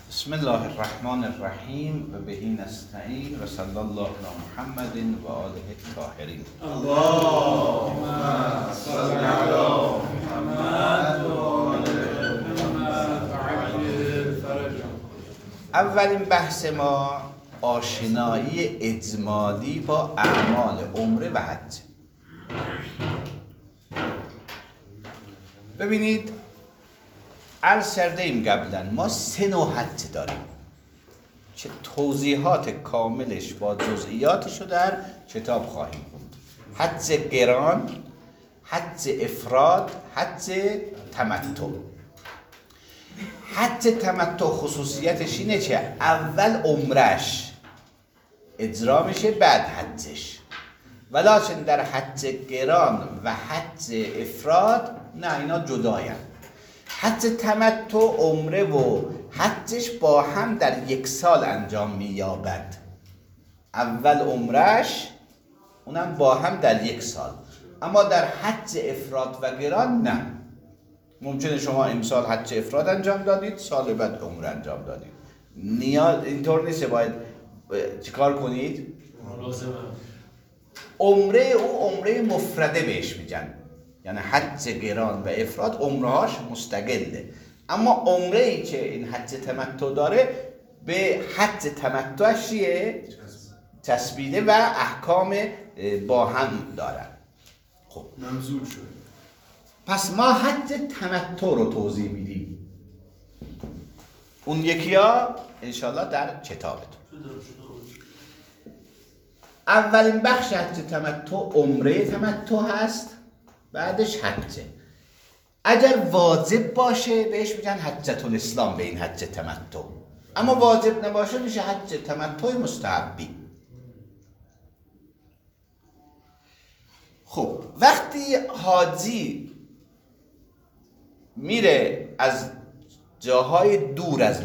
بسم الله الرحمن الرحیم و بهی نستعین و صلی الله علی محمد و آله الطاهرین. اللهم صل علی محمد و آل محمد وعجل فرجهم. اولین بحث ما آشنایی اجمالی با اعمال عمره و حج. ببینید عرض کرده ایم قبلا ما 3 نوع حج داریم که توضیحات کاملش با جزئیاتش رو در کتاب خواهیم خوند. حج قران، حج افراد، حج تمتع. حج تمتع خصوصیتش اینه که اول عمرش اجرا میشه بعد حجش، ولیکن در حج قران و حج افراد نه، اینا جداین. حج تمتع عمره و حجش با هم در 1 سال انجام می‌یابد. اول عمرش اونم با هم در 1 سال. اما در حج افراد و قران نه. ممکنه شما امسال حج افراد انجام دادید، سال بعد عمره انجام دادید. نیاز اینطور نیست. باید چیکار کنید؟ عمره او عمره مفرده بهش میگن، یعنی حج قران و افراد عمرهاش مستقله. اما عمره ای که این حج تمتع داره به حج تمتعش چسبیده و احکام با هم دارن. خب ممزوج شده. پس ما حج تمتع رو توضیح میدیم، اون یکی ها انشالله در کتابتون. اولین بخش حج تمتع عمره تمتع هست، بعدش حجه. اگر واجب باشه بهش میگن حجة الاسلام به این حج تمتع، اما واجب نباشه میشه حج تمتع مستحبی. خب وقتی حاجی میره از جاهای دور از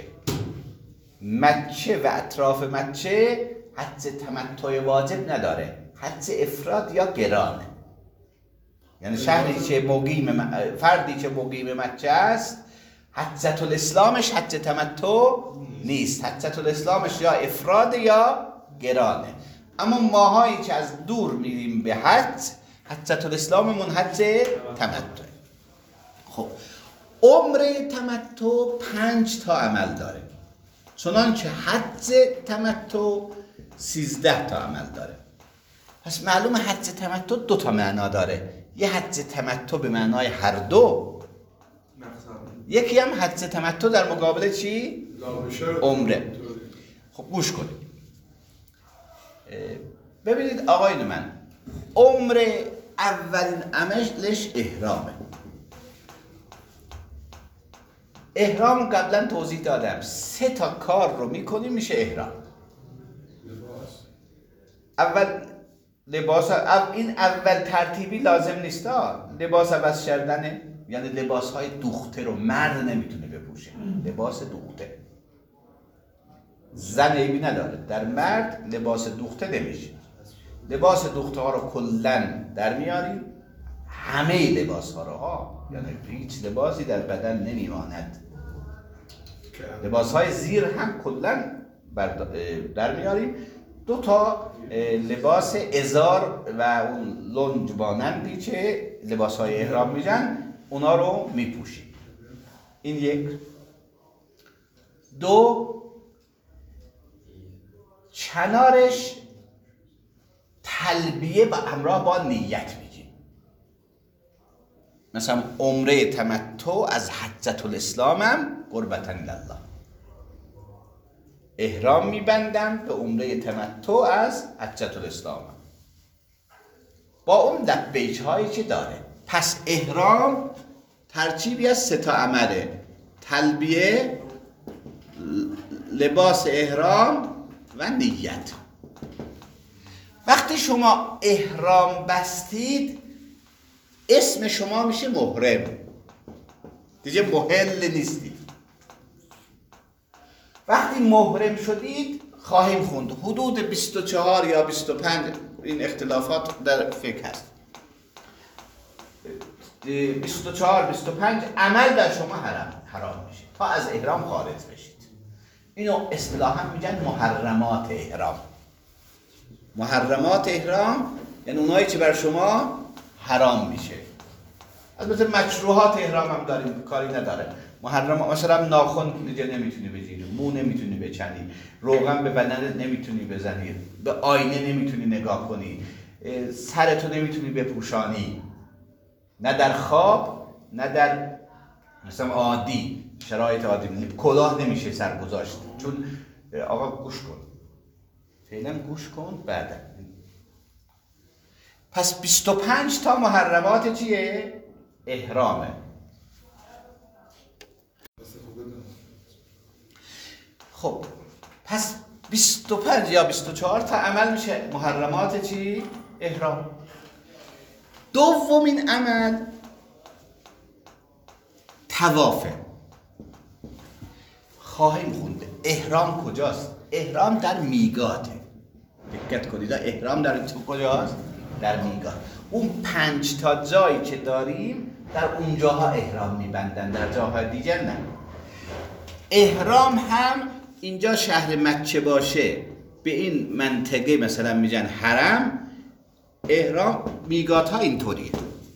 مکه و اطراف مکه، حج تمتع واجب نداره، حج افراد یا قرانه. یعنی شهری که مقیم فردی که مقیم مکه است، حجة الاسلامش حج تمتع نیست، حجة الاسلامش یا افراد یا قرانه. اما ماهایی که از دور میریم به حج، حجة الاسلاممون حج تمتع. خب عمره تمتع 5 تا عمل داره، چنانچه حج تمتع 13 تا عمل داره. پس معلوم حج تمتع 2 تا معنا داره. یه حج تمتع به معنای هر دو، یکی هم حج تمتع در مقابل چی؟ عمره. خب گوش کنید. ببینید آقایون من، عمره اولین عملش احرامه. احرام قبلا توضیح دادم، 3 تا کار رو میکنیم میشه احرام. اول لباس، این اول ترتیبی لازم نیست. لباس عوض کردنه، یعنی لباس های دوخته رو مرد نمیتونه بپوشه. لباس دوخته زن عیبی نداره، در مرد لباس دوخته نمیشه. لباس دوخته ها رو کلن در میاریم، همه لباس ها رو یعنی هیچ لباسی در بدن نمیماند. لباس های زیر هم کلن در میاریم. 2 تا لباس ازار و اون لنج مانندی که لباس های احرام میگن، اونا رو میپوشیم. این 1. 2 کنارش تلبیه با همراه با نیت میگیم. مثلا عمره تمتع از حجة الاسلام هم قربتاً لله، احرام میبندم به عمره تمتع از حجة الاسلام با اون لبیک هایی که داره. پس احرام ترکیبی از 3 تا عمله: تلبیه، لباس احرام و نیت. وقتی شما احرام بستید، اسم شما میشه محرم، دیگه محل نیستید. وقتی محرم شدید خواهیم خوند حدود 24 یا 25، این اختلافات در فقه هست، 24 25 عمل در شما حرام میشه تا از احرام خارج بشید. اینو اصطلاحا میگن محرمات احرام. محرمات احرام یعنی اونایی که بر شما حرام میشه. البته مکروهات احرام هم داریم، کاری نداره. محرم مثلا ناخن دیگه نمیتونی بگیری، مو نمیتونی بچنی، روغن به بدنت نمیتونی بزنی، به آینه نمیتونی نگاه کنی، سرتو نمیتونی بپوشانی، نه در خواب نه در مثلا عادی شرایط عادی. کلاه نمیشه سر گذاشت. چون آقا گوش کن، فعلا گوش کن بعدا. پس 25 تا محرمات چیه؟ احرامه. خب پس 25 یا 24 تا عمل میشه محرمات چی؟ احرام. دومین عمل طوافه. خواهیم خونده احرام کجاست؟ احرام در میقاته. دقت کنید احرام در کجاست؟ در میقات. اون 5 تا جایی که داریم در اونجاها احرام میبندن، در جاهای دیگر نه. احرام هم اینجا شهر مکه باشه، به این منطقه مثلا میگن حرم. احرام میقات ها اینطوریه،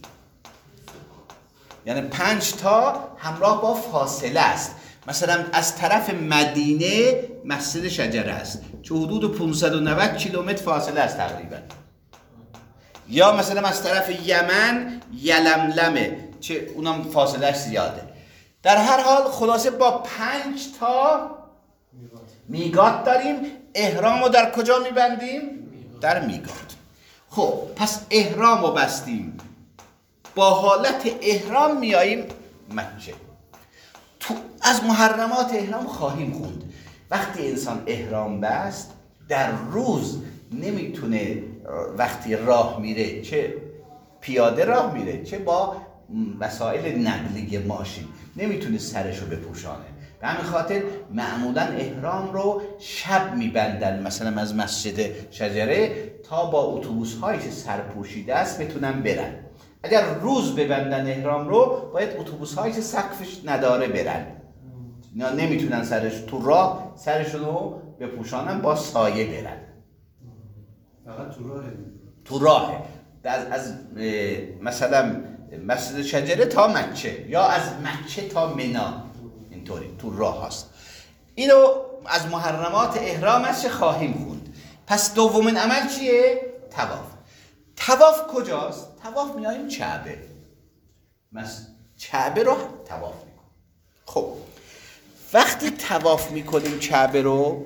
یعنی 5 تا همراه با فاصله است. مثلا از طرف مدینه مسجد شجره است که حدود 590 کیلومتر فاصله است تقریبا. یا مثلا از طرف یمن یلملمه که اونم فاصلهش زیاده. در هر حال خلاصه با 5 تا میقات داریم. احرام رو در کجا میبندیم؟ در میقات. خب پس احرام رو بستیم، با حالت احرام میاییم مکه. تو از محرمات احرام خواهیم خوند. وقتی انسان احرام بست در روز نمیتونه وقتی راه میره، چه پیاده راه میره چه با وسایل نقلیه ماشین، نمیتونه سرشو بپوشانه. به همین خاطر معمولا احرام رو شب میبندن، مثلا از مسجد شجره تا با اتوبوس هایی که سرپوشیده است بتونن برن. اگر روز ببندن احرام رو باید اتوبوس هایی که سقفش نداره برن، نمیتونن سرش تو راه سرشون رو بپوشانن، با سایه برن. فقط تو راهه. تو راهه از مثلا مسجد شجره تا مکه یا از مکه تا منا، اینطوری تو راه هست. اینو از محرمات احرام است خواهیم خوند. پس دومین عمل چیه؟ طواف. طواف کجاست؟ طواف میاییم کعبه. کعبه رو طواف میکنیم. خب وقتی طواف میکنیم کعبه رو،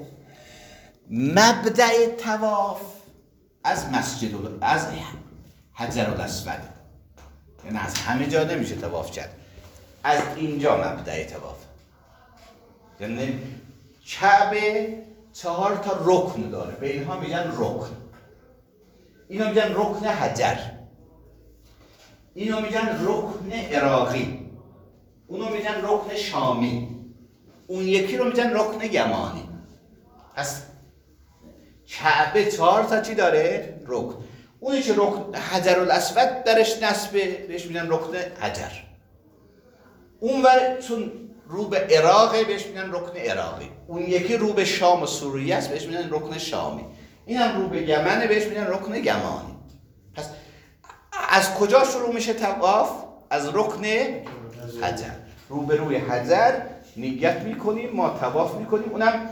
مبدأ طواف از از حجرالاسود، یعنی از همه جا نمیشه طواف کرد، از اینجا مبدأ طواف. یعنی کعبه 4 تا رکن داره، به اینها میگن رکن. اینو میگن رکن حجر، اینو میگن رکن عراقی، اونو میگن رکن شامی، اون یکی رو میگن رکن یمانی. پس کعبه 4 تا چی داره؟ رکن. اونی که رکن حجرالاسود درش نصبه بهش میگن رکن حجر. اونور چون رو به عراقه بهش میگن رکن عراقی. اون یکی رو به شام و سوریه است بهش میگن رکن شامی. اینم رو به یمنه بهش میگن رکن یمانی. پس از کجا شروع میشه طواف؟ از رکن حجر. رو به روی حجر نیت میکنیم، ما طواف میکنیم. اونم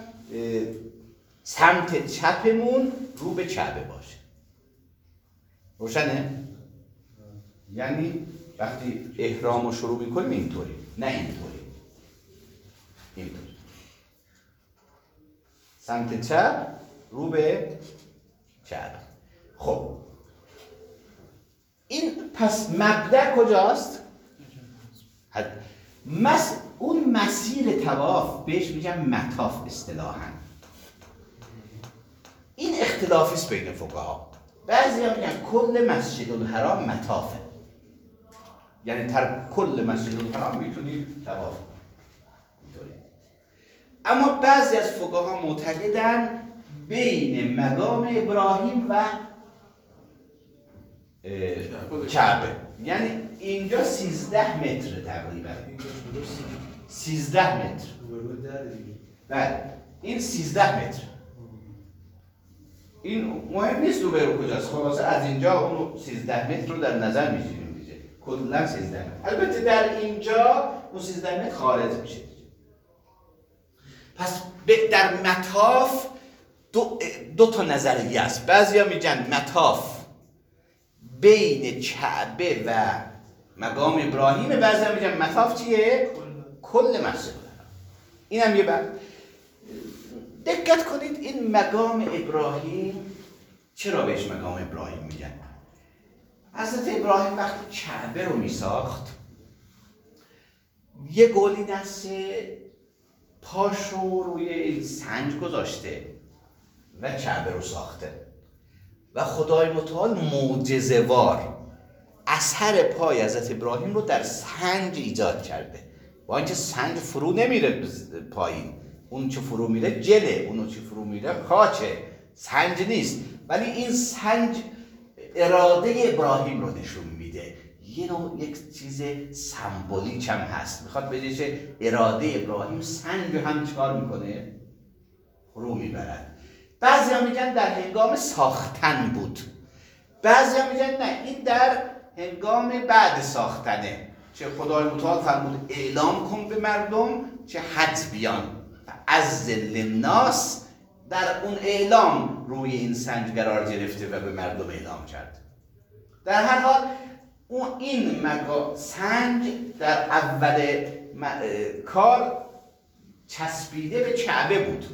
سمت چپمون رو به کعبه باشه. روشنه؟ یعنی وقتی احرام رو شروع میکنیم اینطوری، نه اینطوری. اینطوری سمت چپ رو به کعبه. خب این پس مبدأ کجاست؟ اون مسیر طواف بهش میگن مطاف اصطلاحاً. این اختلافی است بین فقها. بعضی‌ها میگن کل مسجد الحرام مطافه، یعنی کل مسجد الحرام میتونی طواف کنی. اما بعضی از فقها معتقدن بین مقام ابراهیم و کعبه، یعنی اینجا 13 متر تقریبا، 13 متر. بله این 13 متر. این مهم نیست رو کجاست، خلاصه از اینجا اون 13 متر رو در نظر میگیریم دیگه، کلا 13 متر. البته در اینجا اون 13 متر خارج میشه. پس در مطاف دو تا نظریه است. بعضیا میگن مطاف بین کعبه و مقام ابراهیم، بعضیا میگن مطاف چیه؟ کل مسجد. اینم یه بعد دقت کنید، این مقام ابراهیم چرا بهش مقام ابراهیم میگن؟ حضرت ابراهیم وقتی کعبه رو میساخت یه گلی دست پاشو روی این سنگ گذاشته و کعبه رو ساخته و خدای متعال معجزه‌وار اثر پای حضرت ابراهیم رو در سنگ ایجاد کرده. با اینکه سنگ فرو نمیره پایین، اون چه فرو میره جله، اونو چه فرو میره خاچه، سنگ نیست، ولی این سنگ اراده ابراهیم رو نشون میده. یک چیز سمبولیک هم هست، میخواد بگه که اراده ابراهیم سنگ هم چکار میکنه؟ فرو میبرد. بعضی ها میگن در هنگام ساختن بود، بعضی ها میگن نه این در هنگام بعد ساختنه، چه خدای متعال فرمود اعلام کن به مردم چه حج بیان از للناس، در اون اعلام روی این سنگ قرار گرفته و به مردم اعلام کرد. در هر حال این سنگ در اول کار چسبیده به کعبه بود،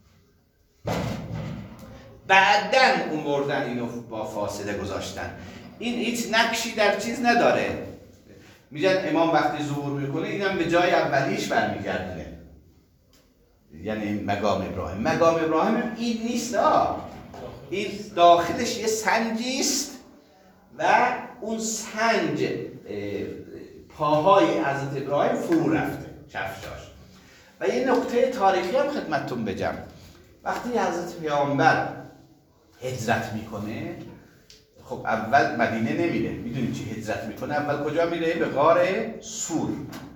بعدن اون بردن اینو با فاصله گذاشتن. این هیچ نقشی در چیز نداره. میگن امام وقتی ظهور میکنه اینم به جای اولیش برمیگردونه، یعنی مقام ابراهیم. مقام ابراهیم این نیست، این داخلش یه سنگی است و اون سنگ پاهای حضرت ابراهیم فرو رفته کفشاش. و یه نکته تاریخی هم خدمتتون بگم، وقتی حضرت پیامبر هجرت میکنه، خب اول مدینه نمیره، میدونید چی هجرت میکنه؟ اول کجا میره؟ به غار سور.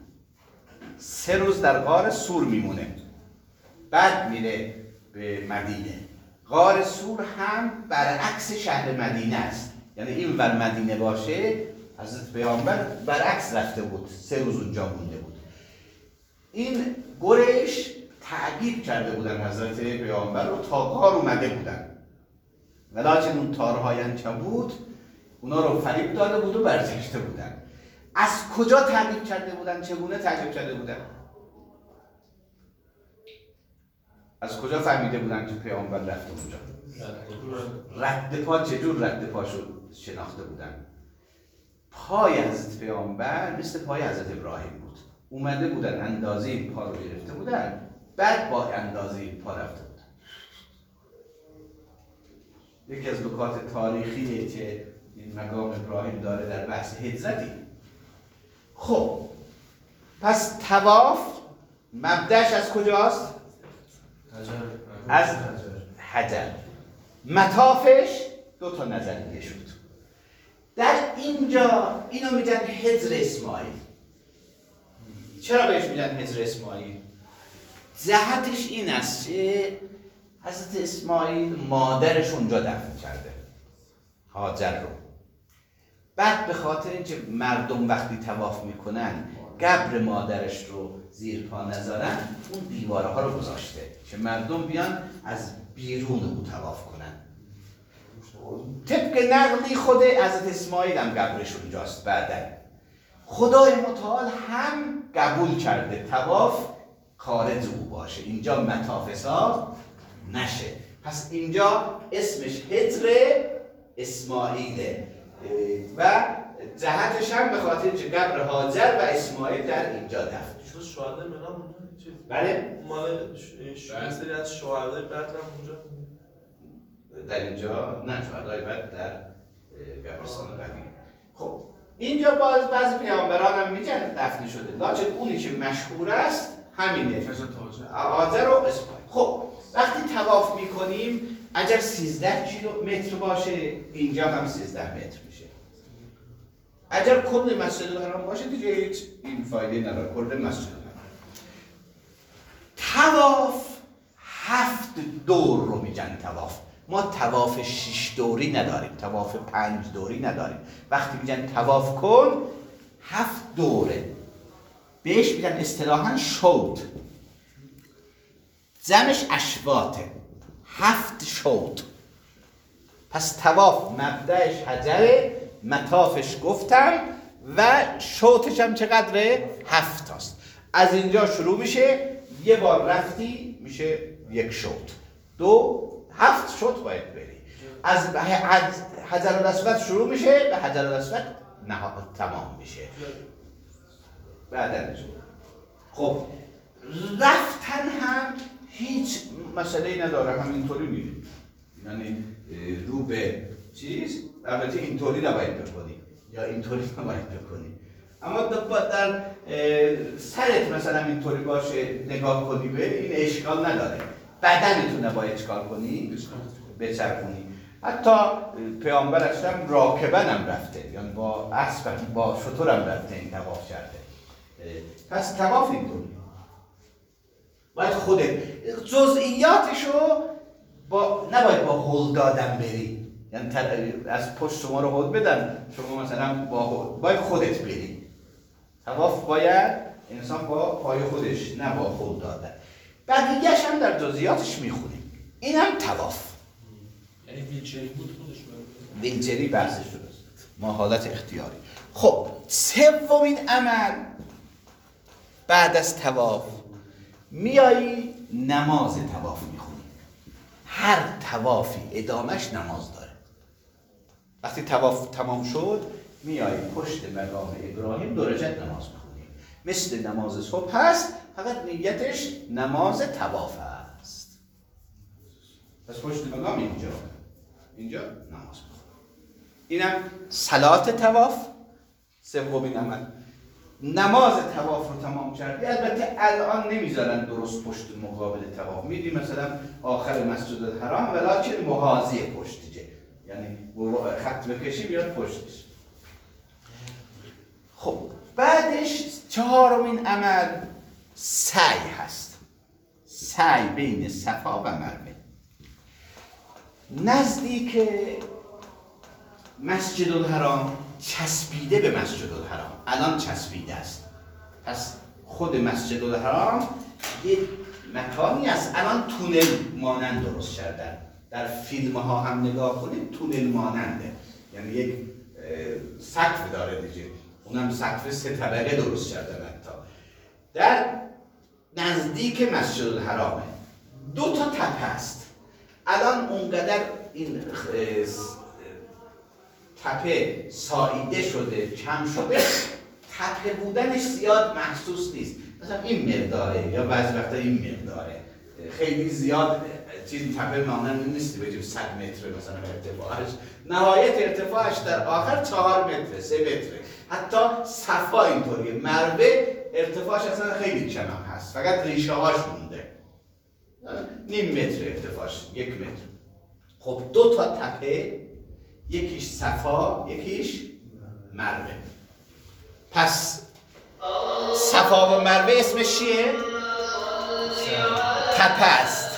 3 روز در غار سور میمونه، بعد میره به مدینه. غار سور هم برعکس شهر مدینه است، یعنی این ور مدینه باشه حضرت پیامبر برعکس رفته بود، 3 روز اونجا مونده بود. این قریش تعقیب کرده بودن حضرت پیامبر رو تا غار اومده بودن، ولیکن اون تارهای عنکبوت اونا رو فریب داده بود و برگشته بودن. از کجا تعقیب کرده بودن؟ چگونه تعقیب کرده بودن؟ از کجا فهمیده بودن که پیامبر رفته اونجا؟ رد پا. چجور رد پاشو شناخته بودن؟ پای حضرت پیامبر مثل پای حضرت ابراهیم بود، اومده بودن اندازه این پا رو گرفته بودن، بعد با اندازه این پا رفته بودن. یکی از نکات تاریخیه که این مقام ابراهیم داره در بحث هجرتی. خب پس طواف مبدأش از کجاست؟ از حجر. مطافش 2 تا نظریه شد. در اینجا اینو میگن حجر اسماعیل. چرا بهش میگن حجر اسماعیل؟ جهتش این است که حضرت اسماعیل مادرش اونجا دفن کرده، هاجر رو. بعد به خاطر اینکه مردم وقتی طواف میکنن قبر مادرش رو زیر پا نذارن، اون دیوارها رو گذاشته که مردم بیان از بیرون او طواف کنن. طبق نقلی خود حضرت اسماعیل هم قبرش اونجاست. بعدن خدای متعال هم قبول کرده طواف خارج او باشه، اینجا مطاف حساب نشه. پس اینجا اسمش حجر اسماعیله و جهتش هم به خاطر که قبر هاجر و اسماعیل در اینجا دفن شد. شهدا منام اونجا چیز. بله؟ مال سری از شهدای بعد هم اونجا در اینجا نه، شهدای بعد در قبرستان قدیم. خب اینجا بعضی پیامبران هم میگن دفن شده، لکن اونی که مشهور است همینه، هاجر و اسماعیل. خب وقتی طواف میکنیم اگر 13 کیلومتر باشه اینجا هم 13 متر میشه. اگر کل مسجد الحرام باشه دیگه هیچ این فایده نداره، کل مسجد الحرام. طواف تواف. ما تواف 6 دوری نداریم، تواف 5 دوری نداریم. وقتی میگن تواف کن 7 دوره، بهش میگن اصطلاحاً شوط، جمعش اشواطه، 7 شوط. پس تواف مبدأش حجره، مطافش گفتم و شوطش هم چقدره؟ 7 تاست. از اینجا شروع میشه، یه بار رفتی میشه 1 شوط، 7 شوط باید بری. از حجر الاسود شروع میشه به حجر الاسود تمام میشه. بعدش خب رفتن هم هیچ مسئله‌ای نداره، همینطوری میره، یعنی رو به چیز. البته اینطوری نباید بکنی یا اینطوری نباید بکنی، اما در سرت مثلا اینطوری باشه نگاه کنی به این اشکال نداره. بدنتو نباید اشکال کنی، بچرخونی. حتی پیامبر اکرم راکبن هم رفته، یعنی با اسب با شتر هم رفته این طواف کرده. پس طواف اینطوری باید خودت جزئیاتشو نباید با هل دادن بری، یعنی از پشت شما رو هل بدن شما مثلا باید خودت بری. طواف باید انسان با پای خودش، نه با هل دادن. بقیه‌اش هم در جزئیاتش میخونیم. اینم طواف. یعنی ویلچری بود خودش برده؟ ویلچری بحثش درست، ما حالت اختیاری. خب سومین عمل بعد از طواف میایی نماز طواف میخونی. هر طوافی ادامش نماز داره. وقتی طواف تمام شد میایی پشت مقام ابراهیم 2 رکعت نماز میخونی، مثل نماز صبح هست، فقط نیتش نماز طواف است. پس پشت مقام اینجا نماز میخونی. اینم صلات طواف، سومین عمل. نماز طواف رو تمام کردی. البته الان نمیذارن درست پشت مقابل طواف، میری مثلا آخر مسجد الحرام ولکن محاذی پشتیه، یعنی خط بکشی بیاد پشتش. خب بعدش چهارمین عمل سعی هست. سعی بین صفا و مروه نزدیک مسجد الحرام، چسبیده به مسجد الحرام. الان چسبیده است. پس خود مسجد الحرام یک مکانی است، الان تونل مانند درست کردن. در فیلم ها هم نگاه کنید تونل ماننده، یعنی یک سقف داره دیگه، اونم سقف 3 طبقه درست کردن. حتی در نزدیک مسجد الحرامه. 2 تا تپه است. الان اونقدر این تپه ساییده شده، کم شده، تپه بودنش زیاد محسوس نیست. مثلا این مقداره یا بعضی وقتا این مقداره، خیلی زیاد چیز تپه مانند نیست. بگیم 100 متر مثلا ارتفاعش، نهایت ارتفاعش در آخر 4 متر 3 متر. حتی صفا اینطوریه. مروه ارتفاعش اصلا خیلی کم هم هست، فقط ریشه هاش مونده، نیم متر ارتفاعش، 1 متر. خب 2 تا تپه، یکیش صفا یکیش مروه. پس صفا و مروه اسمش چیه؟ تپه است.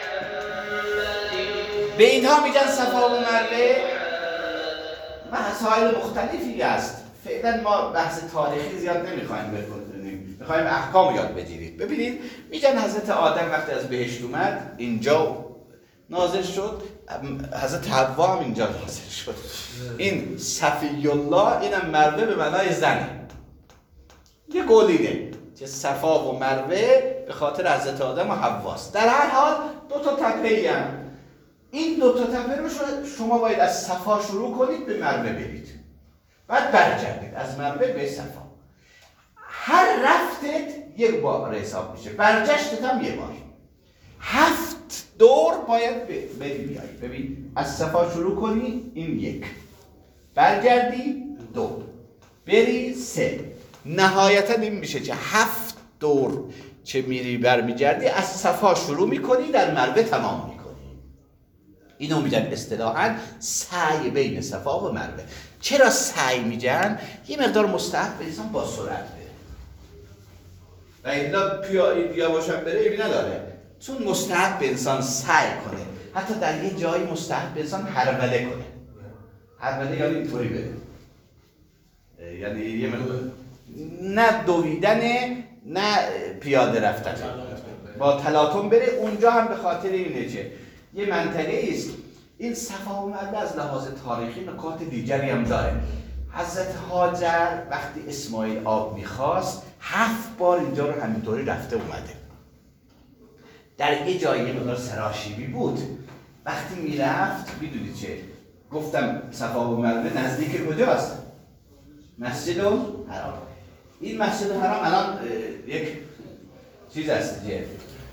به اینها میگن صفا و مروه. مسائل مختلفی است. فعلا ما بحث تاریخی زیاد نمیخوایم بکنیم، میخوایم احکام یاد بگیرید. ببینید میگن حضرت آدم وقتی از بهشت اومد اینجا نازل شد، حضرت حوا هم اینجا نازل شد. این صفی الله، اینم مروه به معنای زنه. یه قولینه که صفا و مروه به خاطر حضرت آدم و حواست. در هر حال 2 تا تپه‌ای هم. این 2 تا تپه رو شما باید از صفا شروع کنید به مروه برید، بعد برگردید از مروه به صفا. هر رفتت 1 بار حساب میشه، برگشتت هم 1 بار. 7 دور باید بری بیایی. ببین از صفا شروع کنی این 1، برگردی 2، بری 3، نهایتا این میشه که 7 دور چه میری برمیگردی از صفا شروع میکنی در مروه تمام میکنی. اینو میگن اصطلاحاً سعی بین صفا و مروه. چرا سعی میگن؟ یه مقدار مستحب به انسان با سرعت بره و اینا یواشم بره ایبی نداره. چون مستحب به انسان سعی کنه، حتی در یه جایی مستحب به انسان هروله کنه. هروله یعنی اینطوری بره، یعنی یه نه دویدنه نه پیاده رفتن، با تلاطم بره. اونجا هم به خاطر اینه که یه منطقه است. این صفا و مروه از لحاظ تاریخی نکات دیگری هم داره. حضرت هاجر وقتی اسماعیل آب میخواست 7 بار اینجا رو همینطوری رفته اومده. در یه جایی یه مقدار سراشیبی بود، وقتی میرفت میدونی چه گفتم صفا و مروه نزدیک کجاست؟ مسجد الحرام. این مسجد الحرام الان یک چیز هست دیگه،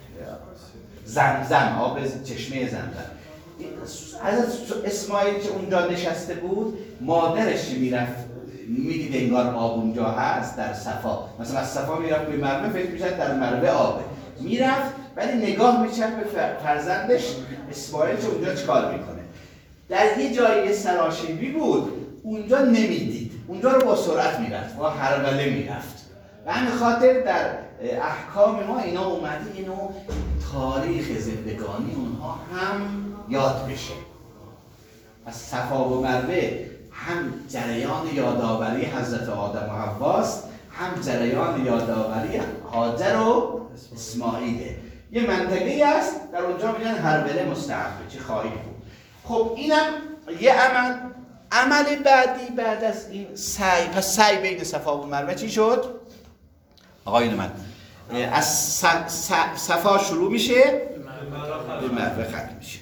زمزم، آب چشمه زمزم. حضرت اسماعیل که اونجا نشسته بود، مادرش میرفت میدید انگار آب اونجا هست در صفا، مثلا از صفا میرفت به مروه، فکر میشد در مروه آبه، میرفت ولی نگاه میکرد به فرزندش اسماعیل که اونجا چیکار میکنه. در یه جایی سراشیبی بود، اونجا نمیدید، اونجا رو با سرعت میرفت، با هروله میرفت. و همین خاطر در احکام ما اینا اومده، اینو تاریخ زندگانی اونها هم یاد بشه. از صفا و مروه هم جریان یادآوری حضرت آدم و حواست، هم جریان یادآوری هاجر و اسماعیله. یه منطقه‌ای است در اونجا میگن هروله مستحبه، چه خواهی بود. خب اینم یه عمل بعدی بعد از این سعی. پس سعی بین صفا و مروه چی شد؟ آقایون من از صفا شروع میشه به مروه ختم میشه.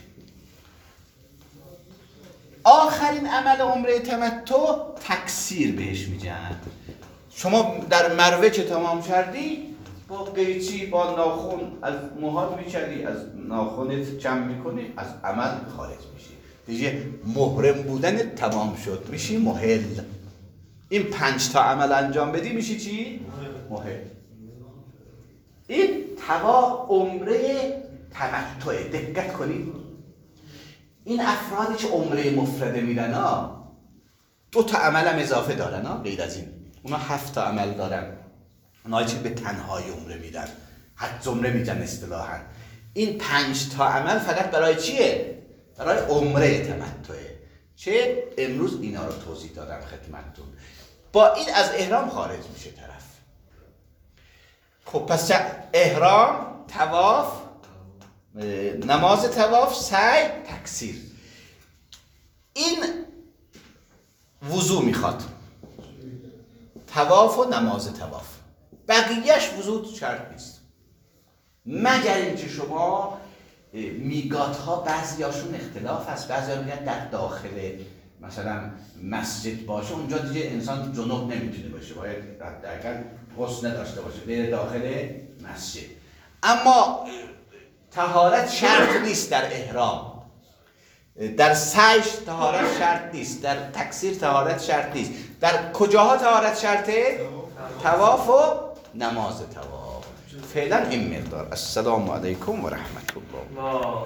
آخرین عمل عمره تمتع تکثیر بهش میگن. شما در مروه چه تمام کردی؟ با قیچی با ناخن از موهات میچلی، از ناخنت جمع میکنی، از عمل خارج میشی دیگه. محرم بودن تمام شد، میشی محل. این 5 تا عمل انجام بدی میشی چی؟ محل. این عمره تمتع. دقت کنید، این افرادی که عمره مفرده میرن 2 تا عمل هم اضافه دارن غیر از این. اونا 7 تا عمل دارن. اونایی که به تنهای عمره میرن، حج عمره میگن اصطلاحاً. این 5 تا عمل فقط برای چیه؟ برای عمره تمتعه. چه امروز اینا رو توضیح دادم خدمتتون. با این از احرام خارج میشه طرف. خب پس احرام، طواف، نماز طواف، سعی، تکثیر. این وضو میخواد، طواف و نماز طواف. بقیهش وضو شرط نیست، مگر اینکه شما میقات ها بعضیاشون اختلاف هست. بعضیا میگن در داخل مثلا مسجد باشه، اونجا دیگه انسان جنوب نمیتونه باشه، باید حداقل غسل نداشته باشه، بره داخل مسجد. اما طهارت شرط نیست در احرام، در سعی طهارت شرط نیست، در تکثیر طهارت شرط نیست. در کجاها طهارت شرطه؟ طواف و نماز طواف. فعلا این مقدار. السلام علیکم و رحمت الله.